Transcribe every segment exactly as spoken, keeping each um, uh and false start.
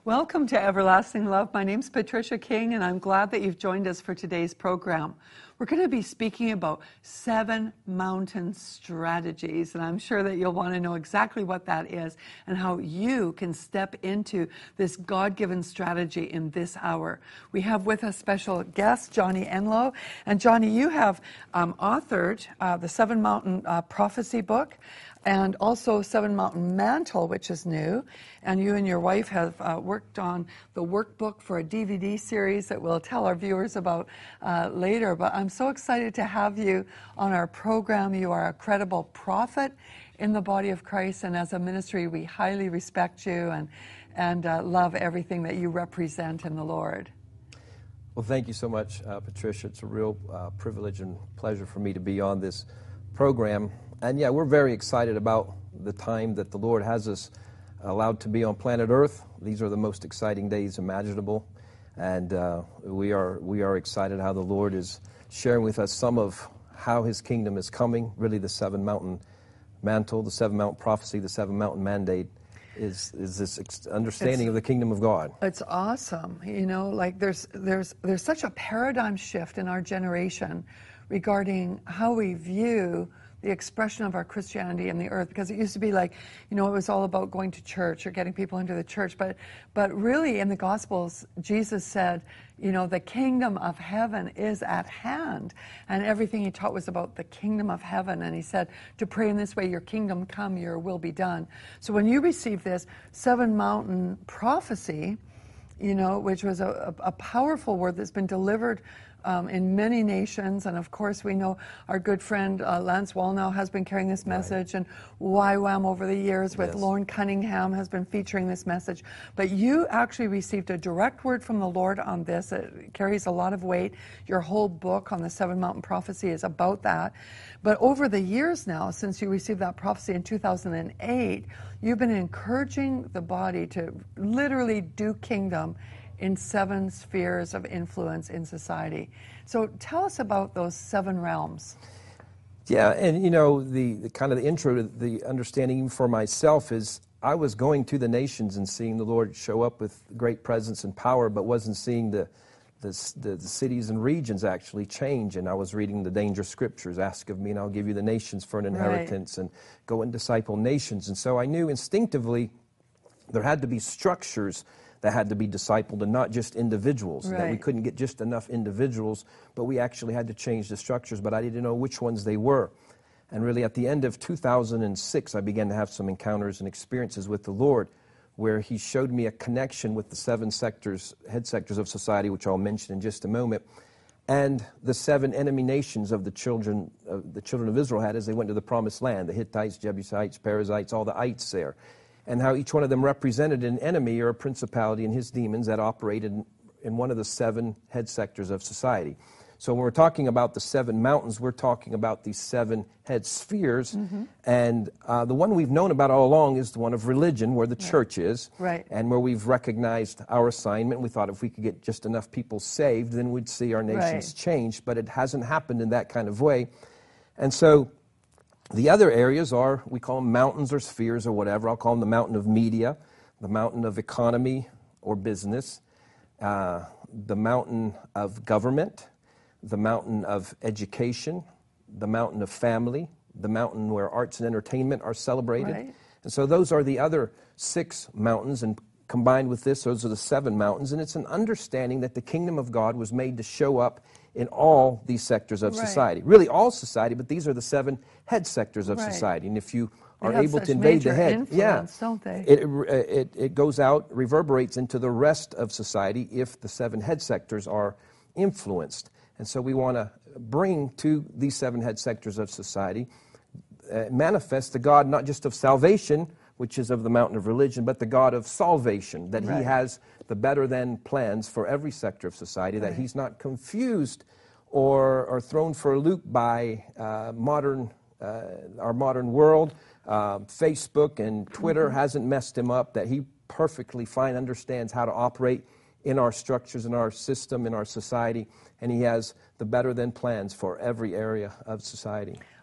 Welcome to Everlasting Love. My name's Patricia King, and I'm glad that you've joined us for today's program. We're going to be speaking about seven mountain strategies, and I'm sure that you'll want to know exactly what that is and how you can step into this God-given strategy in this hour. We have with us special guest, Johnny Enlow. And Johnny, you have um, authored uh, the Seven Mountain uh, Prophecy book, and also Seven Mountain Mantle, which is new. And you and your wife have uh, worked on the workbook for a D V D series that we'll tell our viewers about uh, later. But I'm so excited to have you on our program. You are a credible prophet in the body of Christ, and as a ministry, we highly respect you and, and uh, love everything that you represent in the Lord. Well, thank you so much, uh, Patricia. It's a real uh, privilege and pleasure for me to be on this program. And yeah, we're very excited about the time that the Lord has us allowed to be on planet Earth. These are the most exciting days imaginable. And uh, we are we are excited how the Lord is sharing with us some of how His kingdom is coming. Really, the seven mountain mantle, the seven mountain prophecy, the seven mountain mandate is is this ex- understanding it's, of the kingdom of God. It's awesome. You know, like there's there's there's such a paradigm shift in our generation regarding how we view the expression of our Christianity in the earth, because it used to be like, you know, it was all about going to church or getting people into the church, but but really in the Gospels, Jesus said, you know, the kingdom of heaven is at hand, and everything He taught was about the kingdom of heaven, and He said to pray in this way, your kingdom come, your will be done. So when you receive this seven mountain prophecy, you know, which was a, a powerful word that's been delivered Um, in many nations, and of course we know our good friend uh, Lance Wallnau has been carrying this message, right. And Y WAM over the years with yes. Lorne Cunningham has been featuring this message. But you actually received a direct word from the Lord on this. It carries a lot of weight. Your whole book on the Seven Mountain Prophecy is about that. But over the years now, since you received that prophecy in two thousand eight, you've been encouraging the body to literally do kingdom in seven spheres of influence in society. So tell us about those seven realms. Yeah, and you know, the, the kind of the intro to the understanding for myself is I was going to the nations and seeing the Lord show up with great presence and power, but wasn't seeing the the, the, the cities and regions actually change. And I was reading the dangerous scriptures, ask of me and I'll give you the nations for an inheritance, right. And go and disciple nations. And so I knew instinctively there had to be structures that had to be discipled and not just individuals, right. That we couldn't get just enough individuals, but we actually had to change the structures, but I didn't know which ones they were. And really at the end of two thousand six, I began to have some encounters and experiences with the Lord where He showed me a connection with the seven sectors, head sectors of society, which I'll mention in just a moment, and the seven enemy nations of the children of the children of Israel had as they went to the Promised Land, the Hittites, Jebusites, Perizzites, all the ites there. And how each one of them represented an enemy or a principality and his demons that operated in, in one of the seven head sectors of society. So when we're talking about the seven mountains, we're talking about these seven head spheres. Mm-hmm. And uh, the one we've known about all along is the one of religion, where the right. church is, right. and where we've recognized our assignment. We thought if we could get just enough people saved, then we'd see our nations right. change. But it hasn't happened in that kind of way. And so the other areas are, we call them mountains or spheres or whatever. I'll call them the mountain of media, the mountain of economy or business, uh, the mountain of government, the mountain of education, the mountain of family, the mountain where arts and entertainment are celebrated. Right. And so those are the other six mountains, and combined with this, those are the seven mountains. And it's an understanding that the kingdom of God was made to show up in all these sectors of right. society. Really all society, but these are the seven head sectors of right. society. And if you they are have able such to invade the head, influence, yeah, don't they? It, it, it goes out, reverberates into the rest of society if the seven head sectors are influenced. And so we want to bring to these seven head sectors of society, uh, manifest the God not just of salvation, which is of the mountain of religion, but the God of salvation, that right. He has the better than plans for every sector of society, right. that He's not confused or, or thrown for a loop by uh, modern, uh, our modern world. Uh, Facebook and Twitter mm-hmm. hasn't messed Him up, that He perfectly fine understands how to operate in our structures, in our system, in our society, and He has the better than plans for every area of society.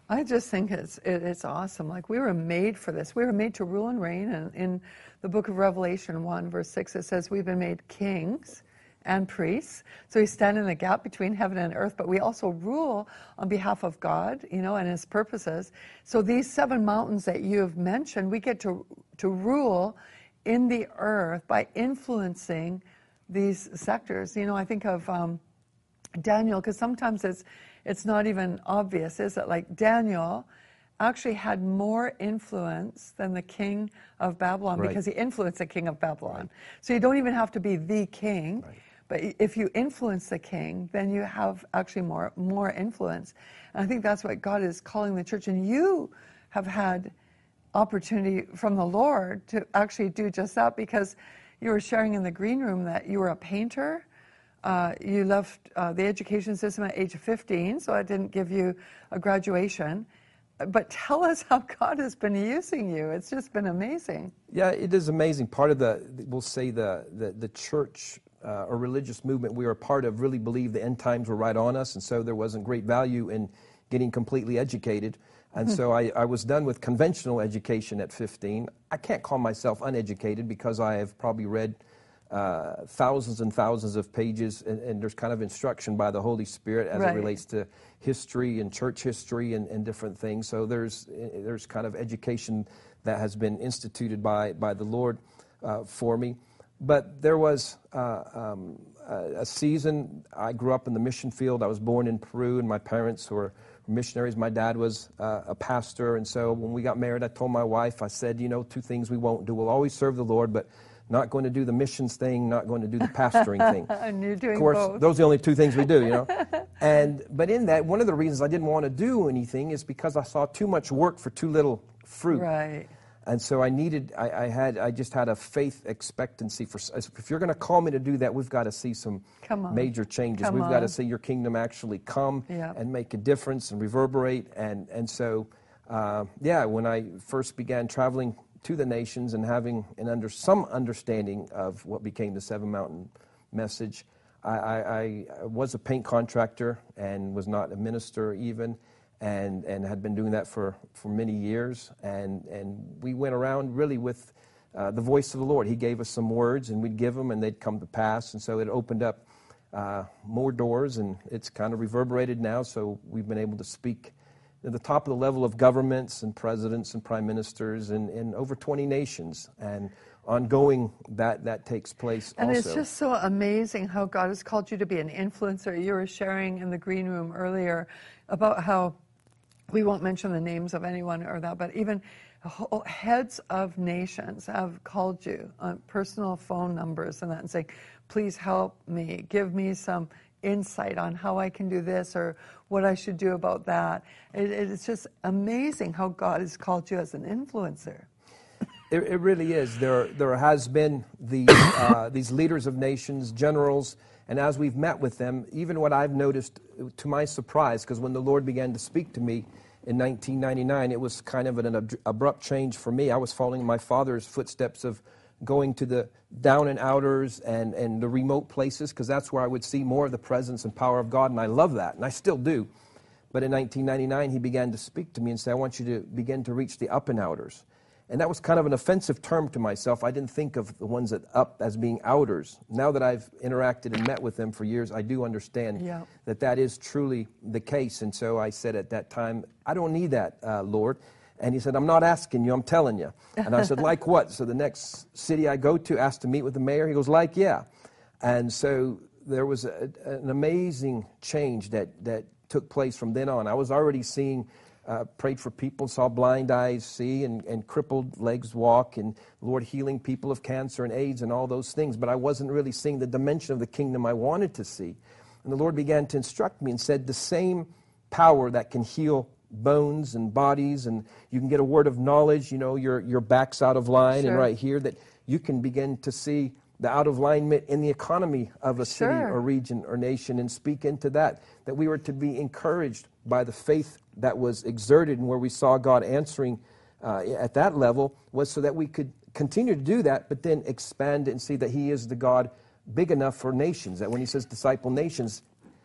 I just think it's it, it's awesome. Like, we were made for this. We were made to rule and reign. And in the book of Revelation one, verse six, it says we've been made kings and priests. So we stand in the gap between heaven and earth, but we also rule on behalf of God, you know, and his purposes. So these seven mountains that you have mentioned, we get to to rule in the earth by influencing these sectors. You know, I think of um, Daniel, because sometimes it's it's not even obvious, is it? Like, Daniel actually had more influence than the king of Babylon, Right. because he influenced the king of Babylon. Right. So you don't even have to be the king, Right. but if you influence the king, then you have actually more more influence. And I think that's what God is calling the church. And you have had opportunity from the Lord to actually do just that, because you were sharing in the green room that you were a painter. Uh, you left uh, the education system at age of fifteen, so it didn't give you a graduation. But tell us how God has been using you. It's just been amazing. Yeah, it is amazing. Part of the, we'll say the, the, the church uh, or religious movement we were a part of really believed the end times were right on us, and so there wasn't great value in getting completely educated. And so I, I was done with conventional education at fifteen. I can't call myself uneducated because I have probably read uh, thousands and thousands of pages, and, and there's kind of instruction by the Holy Spirit as Right. it relates to history and church history and, and different things. So there's there's kind of education that has been instituted by, by the Lord uh, for me. But there was uh, um, a, a season, I grew up in the mission field. I was born in Peru, and my parents were missionaries. My dad was uh, a pastor, and so when we got married, I told my wife, I said, you know, two things we won't do. We'll always serve the Lord, but not going to do the missions thing, not going to do the pastoring thing. And you're doing Of course, both. those are the only two things we do, you know. And but in that, one of the reasons I didn't want to do anything is because I saw too much work for too little fruit. Right. And so I needed, I, I had, I just had a faith expectancy for. If you're going to call me to do that, we've got to see some Come on. major changes. Come we've got to on. see your kingdom actually come Yeah. and make a difference and reverberate. And and so, uh, yeah, when I first began traveling to the nations and having an under some understanding of what became the Seven Mountain Message, I, I, I was a paint contractor and was not a minister even. And, and had been doing that for, for many years. And, and we went around really with uh, the voice of the Lord. He gave us some words, and we'd give them, and they'd come to pass. And so it opened up uh, more doors, and it's kind of reverberated now. So we've been able to speak at the top of the level of governments and presidents and prime ministers in, in over twenty nations. And ongoing, that, that takes place And also. it's just so amazing how God has called you to be an influencer. You were sharing in the green room earlier about how, we won't mention the names of anyone or that, but even whole heads of nations have called you on personal phone numbers and that, and saying, please help me, give me some insight on how I can do this or what I should do about that. It, it's just amazing how God has called you as an influencer. It, it really is. There, there has been these, uh, these leaders of nations, generals, and as we've met with them, even what I've noticed, to my surprise, because when the Lord began to speak to me in nineteen ninety-nine, it was kind of an ab- abrupt change for me. I was following my father's footsteps of going to the down and outers and, and the remote places, because that's where I would see more of the presence and power of God, and I love that, and I still do. But in nineteen ninety-nine, he began to speak to me and say, I want you to begin to reach the up and outers. And that was kind of an offensive term to myself. I didn't think of the ones that up as being outers. Now that I've interacted and met with them for years, I do understand Yeah. that that is truly the case. And so I said at that time, I don't need that, uh, Lord. And he said, I'm not asking you, I'm telling you. And I said, like what? So the next city I go to, asked to meet with the mayor. He goes, like, yeah. And so there was a, an amazing change that, that took place from then on. I was already seeing Uh, prayed for people, saw blind eyes see and, and crippled legs walk, and Lord healing people of cancer and AIDS and all those things. But I wasn't really seeing the dimension of the kingdom I wanted to see. And the Lord began to instruct me and said, the same power that can heal bones and bodies, and you can get a word of knowledge, you know, your, your back's out of line, Sure. and right here, that you can begin to see the out of alignment in the economy of a city Sure. or region or nation, and speak into that, that we were to be encouraged by the faith that was exerted, and where we saw God answering uh, at that level was so that we could continue to do that, but then expand it and see that he is the God big enough for nations, that when he says disciple nations,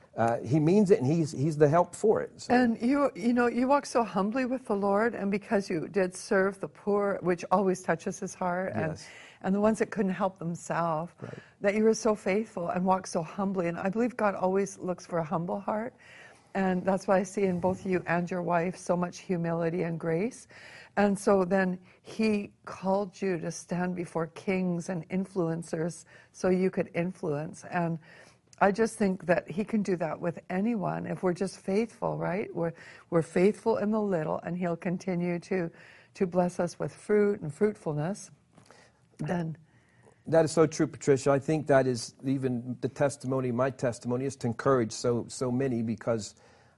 uh, he means it, and he's he's the help for it. So. And you, you know, you walk so humbly with the Lord, and because you did serve the poor, which always touches his heart, and Yes. and the ones that couldn't help themselves, Right. that you were so faithful and walked so humbly. And I believe God always looks for a humble heart, and that's why I see in both you and your wife so much humility and grace. And so then he called you to stand before kings and influencers so you could influence. And I just think that he can do that with anyone if we're just faithful, right? We're, we're faithful in the little, and he'll continue to, to bless us with fruit and fruitfulness. And that is so true, Patricia. I think that is even the testimony, my testimony is to encourage so so many, because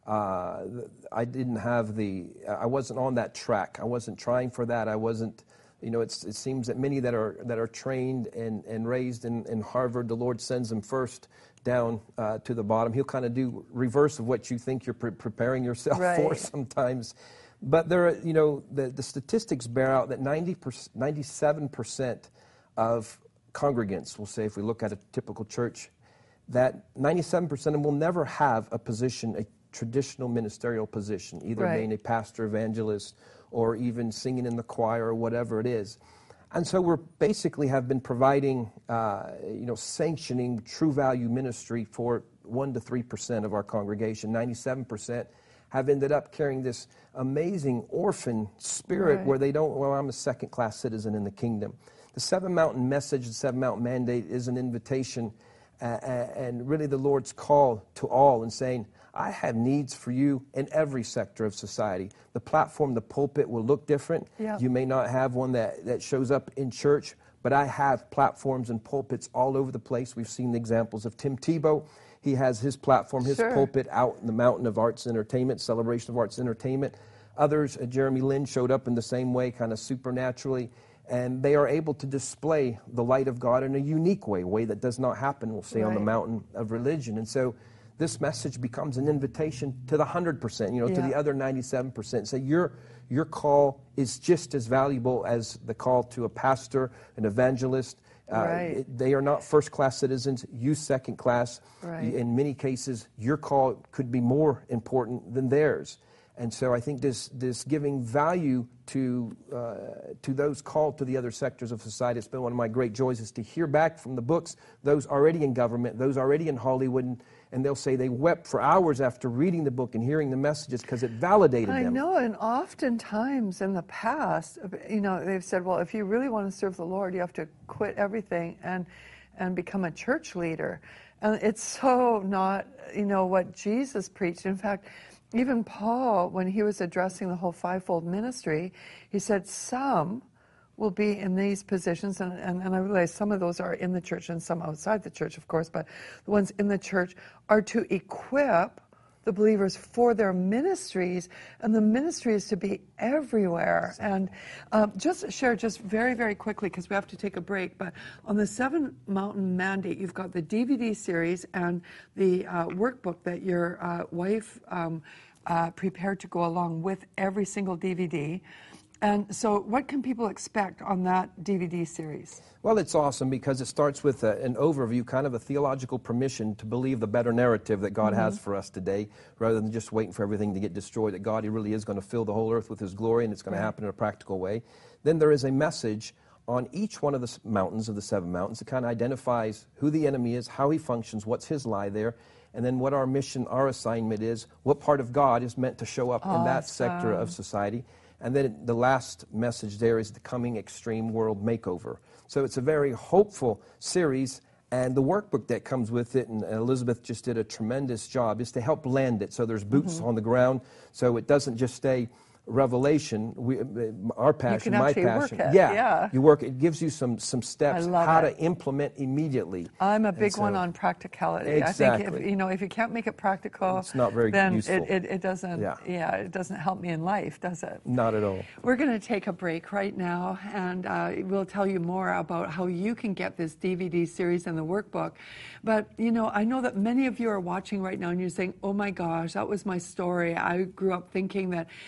uh, I didn't have the, I wasn't on that track. I wasn't trying for that. I wasn't, you know, it's, it seems that many that are that are trained and, and raised in, in Harvard, the Lord sends them first down uh, to the bottom. He'll kind of do reverse of what you think you're pre- preparing yourself Right. for sometimes. But there are, you know, the, the statistics bear out that ninety percent, ninety-seven percent of congregants, we'll say if we look at a typical church, that ninety-seven percent of them will never have a position, a traditional ministerial position, either Right. being a pastor, evangelist, or even singing in the choir or whatever it is. And so we're basically have been providing, uh, you know, sanctioning true value ministry for one to three percent of our congregation. ninety-seven percent have ended up carrying this amazing orphan spirit Right. where they don't, well, I'm a second-class citizen in the kingdom. The Seven Mountain message, the Seven Mountain mandate is an invitation uh, and really the Lord's call to all and saying, I have needs for you in every sector of society. The platform, the pulpit will look different. Yeah. You may not have one that, that shows up in church, but I have platforms and pulpits all over the place. We've seen the examples of Tim Tebow. He has his platform, his Sure. pulpit out in the mountain of arts and entertainment, celebration of arts and entertainment. Others, uh, Jeremy Lin showed up in the same way, kind of supernaturally. And they are able to display the light of God in a unique way, a way that does not happen, we'll say, on the Right. mountain of religion. And so this message becomes an invitation to the one hundred percent, you know, to Yeah. the other ninety-seven percent. So your, your call is just as valuable as the call to a pastor, an evangelist. Uh, Right. it- they are not first-class citizens, you second-class. Right. In many cases, your call could be more important than theirs. And so I think this this giving value to uh, to those called to the other sectors of society, it's been one of my great joys, is to hear back from the books, those already in government, those already in Hollywood, and, and they'll say they wept for hours after reading the book and hearing the messages because it validated I them. know, and oftentimes in the past, you know, they've said, well, if you really want to serve the Lord, you have to quit everything and and become a church leader. And it's so not, you know, what Jesus preached. In fact, even Paul, when he was addressing the whole fivefold ministry, he said some will be in these positions, and, and, and I realize some of those are in the church and some outside the church, of course, but the ones in the church are to equip the believers for their ministries, and the ministry is to be everywhere. And um, just share just very, very quickly, because we have to take a break, but on the Seven Mountain Mandate, you've got the D V D series and the uh, workbook that your uh, wife um, uh, prepared to go along with every single D V D. And so what can people expect on that D V D series? Well, it's awesome because it starts with a, an overview, kind of a theological permission to believe the better narrative that God Mm-hmm. has for us today, rather than just waiting for everything to get destroyed, that God, He really is going to fill the whole earth with His glory, and it's going to Right. happen in a practical way. Then there is a message on each one of the s- mountains, of the seven mountains, that kind of identifies who the enemy is, how he functions, what's his lie there, and then what our mission, our assignment is, what part of God is meant to show up in that sector of Awesome. society. And then the last message there is the coming extreme world makeover. So it's a very hopeful series, and the workbook that comes with it, and Elizabeth just did a tremendous job, is to help land it so there's boots Mm-hmm. on the ground, so it doesn't just stay revelation. We, our passion, can my actually work passion. it, Yeah, yeah. you work. It gives you some some steps I love how it. to implement immediately. I'm a And big one so- on practicality. I think if Exactly. you know if you can't make it practical, It's not very then useful. It, it, it doesn't. Yeah. Yeah, it doesn't help me in life, does it? Not at all. We're going to take a break right now, and uh, we'll tell you more about how you can get this D V D series and the workbook. But, you know, I know that many of you are watching right now, and you're saying, oh my gosh, that was my story. I grew up thinking that if I was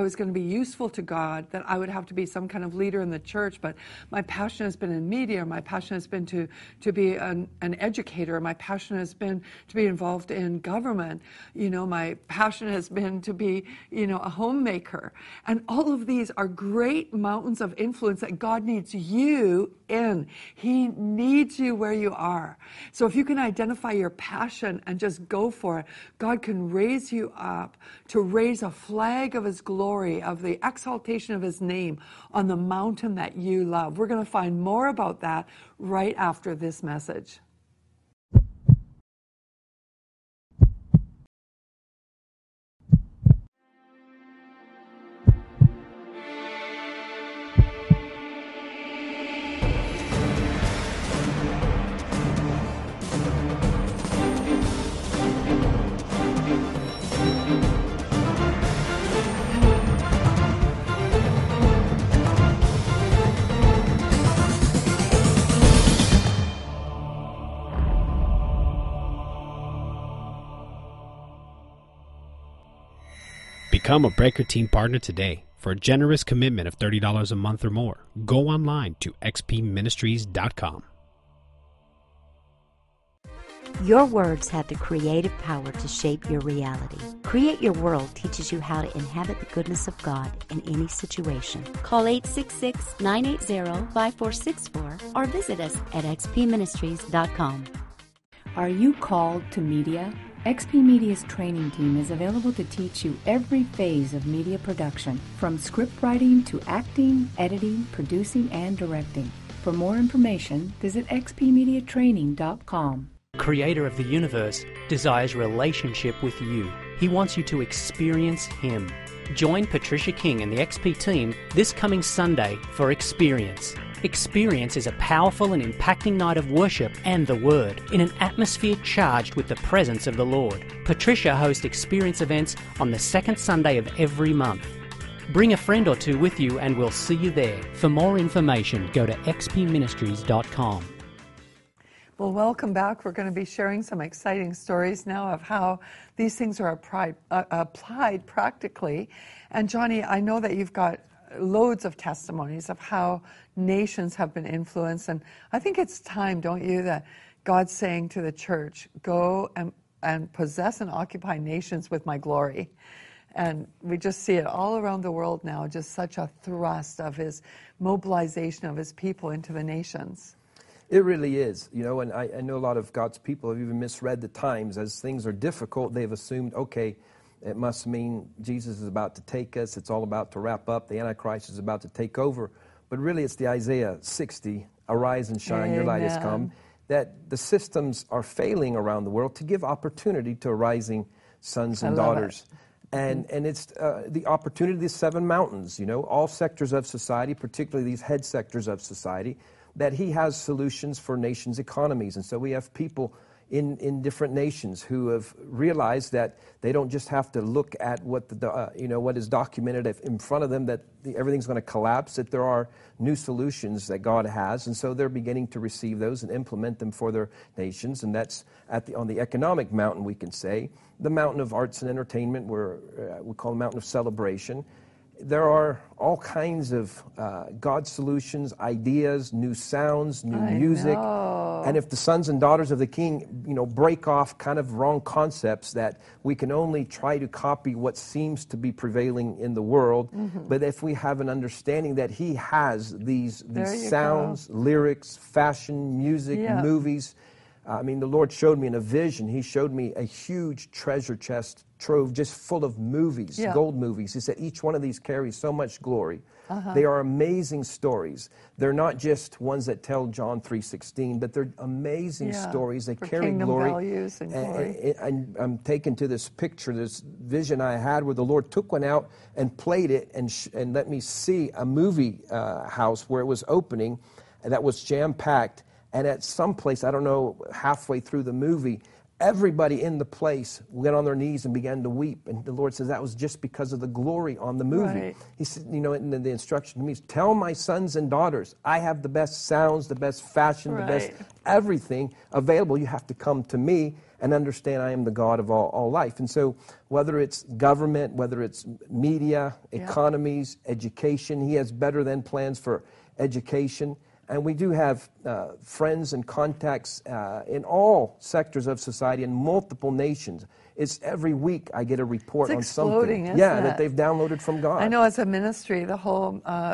was going to be useful to God, that I would have to be some kind of leader in the church, but my passion has been in media, my passion has been to, to be an, an educator, my passion has been to be involved in government, you know, my passion has been to be, you know, a homemaker. And all of these are great mountains of influence that God needs you in. He needs you where you are. So if you can identify your passion and just go for it, God can raise you up to raise a flag of His glory, of the exaltation of His name on the mountain that you love. We're going to find more about that right after this message. Become a Breaker Team partner today. For a generous commitment of thirty dollars a month or more, go online to x p ministries dot com. Your words have the creative power to shape your reality. Create Your World teaches you how to inhabit the goodness of God in any situation. Call eight six six, nine eight zero, five four six four or visit us at x p ministries dot com. Are you called to media? X P Media's training team is available to teach you every phase of media production, from script writing to acting, editing, producing, and directing. For more information, visit x p media training dot com. Creator of the universe desires relationship with you. He wants you to experience Him. Join Patricia King and the X P team this coming Sunday for Experience. Experience is a powerful and impacting night of worship and the Word in an atmosphere charged with the presence of the Lord. Patricia hosts Experience events on the second Sunday of every month. Bring a friend or two with you and we'll see you there. For more information, go to x p ministries dot com. Well, welcome back. We're going to be sharing some exciting stories now of how these things are applied, uh, applied practically. And Johnny, I know that you've got loads of testimonies of how nations have been influenced. And I think it's time, don't you, that God's saying to the church, go and, and possess and occupy nations with my glory. And we just see it all around the world now, just such a thrust of His mobilization of His people into the nations. It really is, you know, and I, I know a lot of God's people have even misread the times. As things are difficult, they've assumed, okay, it must mean Jesus is about to take us. It's all about to wrap up. The Antichrist is about to take over. But really, it's the Isaiah sixty, arise and shine, Amen. Your light has come, that the systems are failing around the world to give opportunity to rising sons and daughters. It. And mm-hmm. and it's uh, the opportunity of the seven mountains, you know, all sectors of society, particularly these head sectors of society, that He has solutions for nations' economies. And so we have people in, in different nations who have realized that they don't just have to look at what the uh, you know what is documented in front of them, that the, everything's going to collapse, that there are new solutions that God has. And so they're beginning to receive those and implement them for their nations. And that's at the on the economic mountain, we can say. The mountain of arts and entertainment, where uh, we call the mountain of celebration. There are all kinds of uh, God solutions, ideas, new sounds, new I music. know. And if the sons and daughters of the King, you know, break off kind of wrong concepts that we can only try to copy what seems to be prevailing in the world, mm-hmm. but if we have an understanding that He has these, these sounds, go. lyrics, fashion, music, yeah. movies. I mean, the Lord showed me in a vision, He showed me a huge treasure chest trove just full of movies, yeah. gold movies. He said each one of these carries so much glory. Uh-huh. They are amazing stories. They're not just ones that tell John three sixteen, but they're amazing yeah. stories. They For carry kingdom glory. Values and, glory. And, and I'm taken to this picture, this vision I had where the Lord took one out and played it and, sh- and let me see a movie uh, house where it was opening and that was jam-packed. And at some place, I don't know, halfway through the movie, everybody in the place went on their knees and began to weep. And the Lord says that was just because of the glory on the movie. Right. He said, you know, and the instruction to me is, tell my sons and daughters, I have the best sounds, the best fashion, right. the best everything available. You have to come to me. and understand I am the God of all, all life. And so whether it's government, whether it's media, economies, yeah. education, he has better than plans for education. And we do have uh, friends and contacts uh, in all sectors of society in multiple nations. It's every week I get a report it's on something. Isn't yeah, it? that they've downloaded from God. I know as a ministry, the whole uh,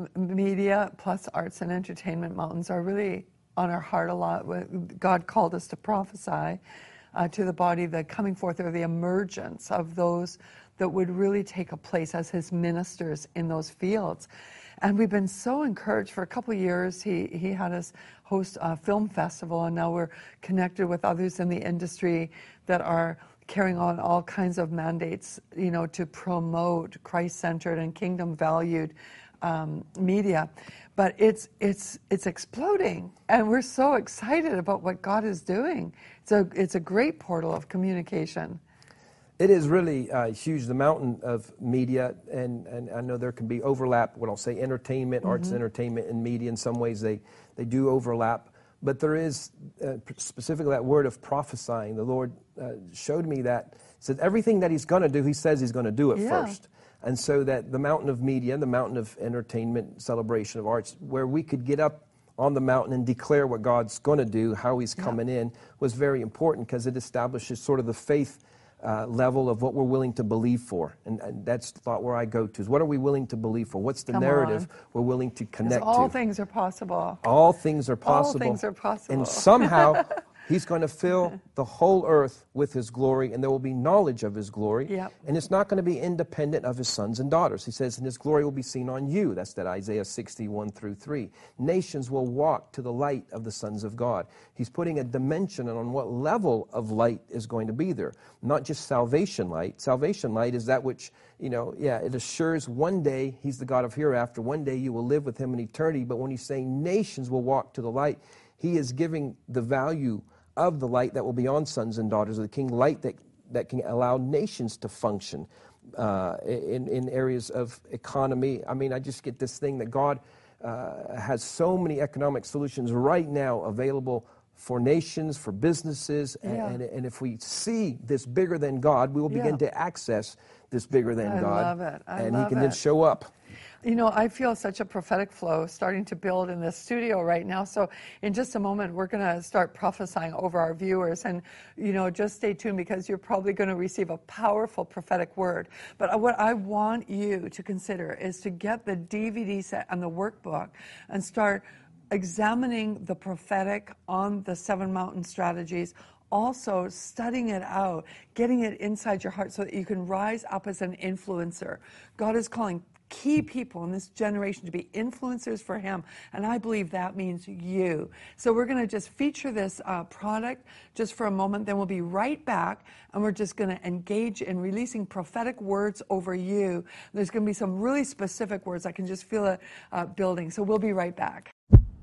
media plus arts and entertainment mountains are really on our heart a lot. God called us to prophesy uh, to the body, the coming forth or the emergence of those that would really take a place as his ministers in those fields. And we've been so encouraged. For a couple of years, he, he had us host a film festival, and now we're connected with others in the industry that are carrying on all kinds of mandates, you know, to promote Christ-centered and kingdom-valued um, media. But it's it's it's exploding, and we're so excited about what God is doing. It's a it's a great portal of communication. It is really uh, huge, the mountain of media, and, and I know there can be overlap, what I'll say, entertainment, mm-hmm. arts and entertainment and media. In some ways they, they do overlap, but there is uh, specifically that word of prophesying. The Lord uh, showed me that. He said everything that he's going to do, he says he's going to do it yeah. first. And so that the mountain of media, the mountain of entertainment, celebration of arts, where we could get up on the mountain and declare what God's going to do, how he's coming yeah. in, was very important because it establishes sort of the faith Uh, level of what we're willing to believe for. And, and that's the thought where I go to is what are we willing to believe for? What's the Come narrative on. we're willing to connect all to? All to? things are possible. All things are possible. All things are possible. And somehow he's going to fill the whole earth with his glory, and there will be knowledge of his glory. Yep. And it's not going to be independent of his sons and daughters. He says, and his glory will be seen on you. That's that Isaiah sixty-one through three. Nations will walk to the light of the sons of God. He's putting a dimension on what level of light is going to be there. Not just salvation light. Salvation light is that which, you know, yeah, it assures one day he's the God of hereafter. One day you will live with him in eternity. But when he's saying nations will walk to the light, he is giving the value of the light that will be on sons and daughters of the King, light that, that can allow nations to function uh, in, in areas of economy. I mean, I just get this thing that God uh, has so many economic solutions right now available for nations, for businesses, and, yeah. and, and if we see this bigger than God, we will begin yeah. to access this bigger than I God. love it. I and love he can it. then show up. You know, I feel such a prophetic flow starting to build in this studio right now. So in just a moment, we're going to start prophesying over our viewers. And, you know, just stay tuned because you're probably going to receive a powerful prophetic word. But what I want you to consider is to get the D V D set and the workbook and start examining the prophetic on the seven mountain strategies, also studying it out, getting it inside your heart so that you can rise up as an influencer. God is calling key people in this generation to be influencers for him, and I believe that means you. So we're going to just feature this uh, product just for a moment, then we'll be right back, and we're just going to engage in releasing prophetic words over you. There's going to be some really specific words. I can just feel it uh, building, so we'll be right back.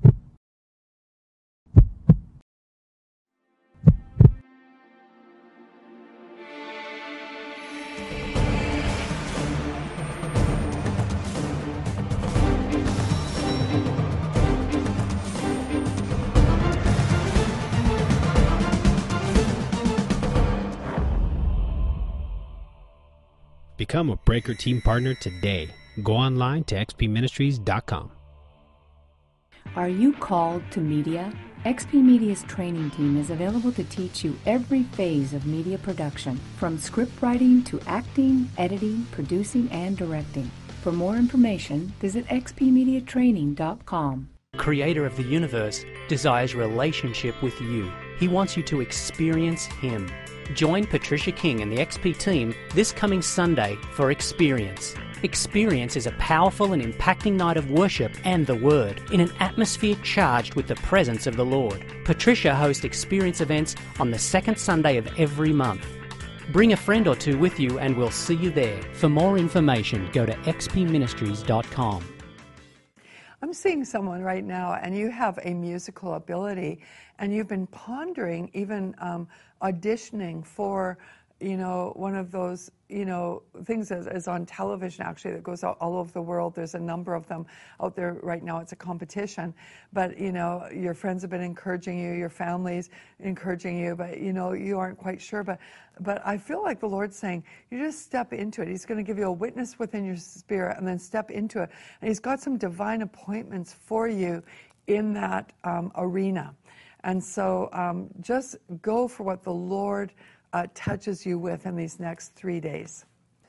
Become a Breaker Team Partner today. Go online to x p ministries dot com. Are you called to media? X P Media's training team is available to teach you every phase of media production, from script writing to acting, editing, producing, and directing. For more information, visit x p media training dot com. Creator of the universe desires relationship with you. He wants you to experience him. Join Patricia King and the X P team this coming Sunday for Experience. Experience is a powerful and impacting night of worship and the Word in an atmosphere charged with the presence of the Lord. Patricia hosts Experience events on the second Sunday of every month. Bring a friend or two with you and we'll see you there. For more information, go to x p ministries dot com. I'm seeing someone right now, and you have a musical ability, and you've been pondering even um, auditioning for you know, one of those, you know, things that is on television actually that goes out all over the world. There's a number of them out there right now. It's a competition. But, you know, your friends have been encouraging you, your family's encouraging you, but, you know, you aren't quite sure. But, but I feel like the Lord's saying, you just step into it. He's going to give you a witness within your spirit and then step into it. And He's got some divine appointments for you in that um, arena. And so um, just go for what the Lord Uh, touches you with in these next three days.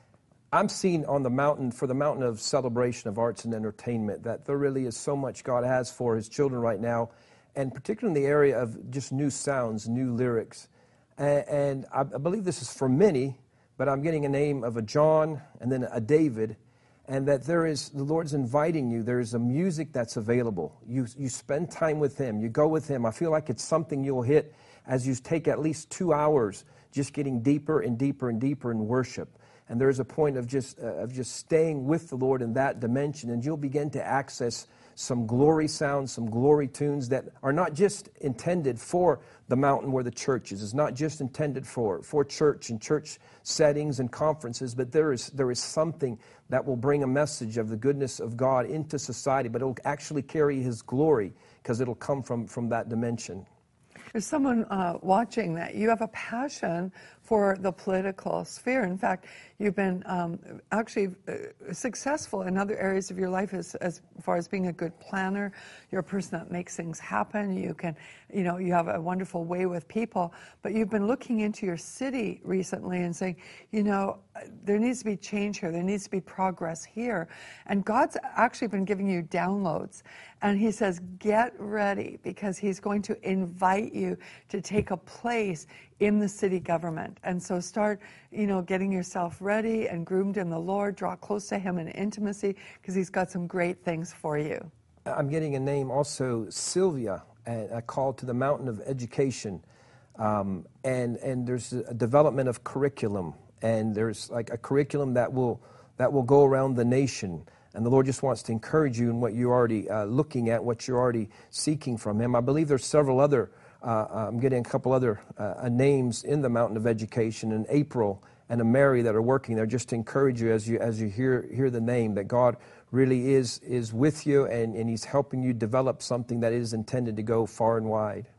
I'm seeing on the mountain, for the mountain of celebration of arts and entertainment, that there really is so much God has for His children right now, and particularly in the area of just new sounds, new lyrics. And, and I, I believe this is for many, but I'm getting a name of a John and then a David, and that there is, the Lord's inviting you, there is a music that's available. You, you spend time with Him, you go with Him. I feel like it's something you'll hit as you take at least two hours just getting deeper and deeper and deeper in worship. And there's a point of just uh, of just staying with the Lord in that dimension, and you'll begin to access some glory sounds, some glory tunes that are not just intended for the mountain where the church is. It's not just intended for, for church and church settings and conferences, but there is there is something that will bring a message of the goodness of God into society, but it'll actually carry His glory because it'll come from, from that dimension. There's someone uh, watching that you have a passion for the political sphere. In fact, you've been um, actually uh, successful in other areas of your life as, as far as being a good planner. You're a person that makes things happen. You can, you know, you have a wonderful way with people. But you've been looking into your city recently and saying, you know, there needs to be change here. There needs to be progress here. And God's actually been giving you downloads. And He says, get ready, because He's going to invite you to take a place in the city government. And so start, you know, getting yourself ready and groomed in the Lord. Draw close to Him in intimacy, because He's got some great things for you. I'm getting a name also, Sylvia, a call to the mountain of education. Um, and, and there's a development of curriculum. And there's like a curriculum that will that will go around the nation. And the Lord just wants to encourage you in what you're already uh, looking at, what you're already seeking from Him. I believe there's several other, uh, I'm getting a couple other uh, names in the mountain of education, and April and a Mary that are working there, just to encourage you as you as you hear hear the name, that God really is is with you, and, and He's helping you develop something that is intended to go far and wide.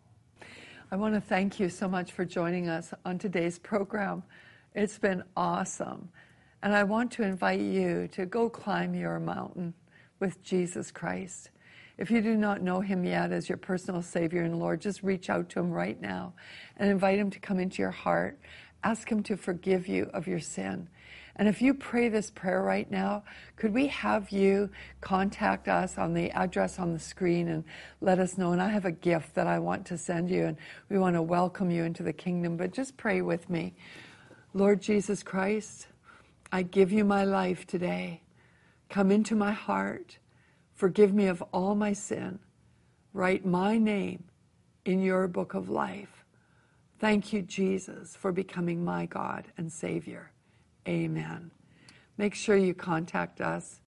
I want to thank you so much for joining us on today's program. It's been awesome. And I want to invite you to go climb your mountain with Jesus Christ. If you do not know Him yet as your personal Savior and Lord, just reach out to Him right now and invite Him to come into your heart. Ask Him to forgive you of your sin. And if you pray this prayer right now, could we have you contact us on the address on the screen and let us know? And I have a gift that I want to send you, and we want to welcome you into the kingdom. But just pray with me. Lord Jesus Christ, I give you my life today. Come into my heart. Forgive me of all my sin. Write my name in your book of life. Thank you, Jesus, for becoming my God and Savior. Amen. Make sure you contact us.